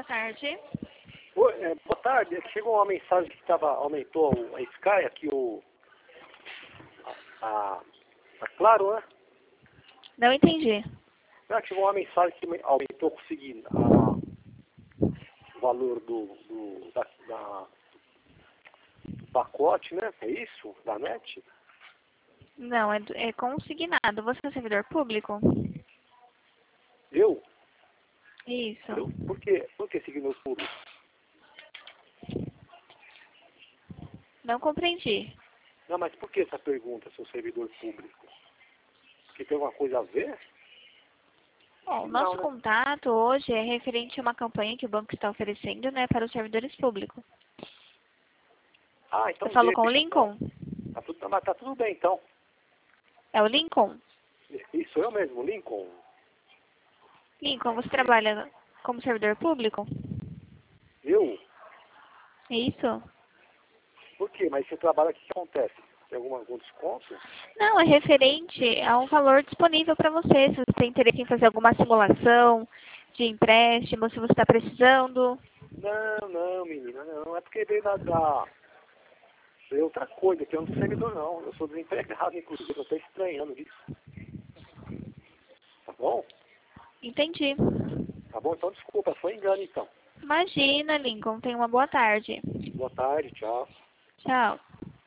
tarde. Oi, boa tarde. Chegou uma mensagem que aumentou a Sky aqui, a Claro, né? Não entendi. Chegou uma mensagem que aumentou o valor do pacote, né? É isso? Da NET? Não, é consignado. Você é servidor público? Eu? Isso. Por quê? Por que servidor público? Não compreendi. Não, mas por que essa pergunta, seu servidor público? Que tem alguma coisa a ver? Bom, Não, nosso né? contato hoje é referente a uma campanha que o banco está oferecendo, né, para os servidores públicos. Ah, então Eu falo com o deixa. Lincoln? Mas tá tudo bem, então. É o Lincoln? Isso, eu mesmo, Lincoln. Lincoln, você trabalha como servidor público? Eu? Isso? Por quê? Mas você trabalha, o que acontece? Tem algum desconto? Não, é referente a um valor disponível para você. Se você tem interesse em fazer alguma simulação de empréstimo, se você está precisando. Não, menina, não. É porque veio veio outra coisa, que eu não sou servidor, não. Eu sou desempregado, inclusive. Eu estou estranhando isso. Tá bom? Entendi. Tá bom? Então, desculpa. Foi engano, então. Imagina, Lincoln. Tenha uma boa tarde. Boa tarde, tchau. Tchau.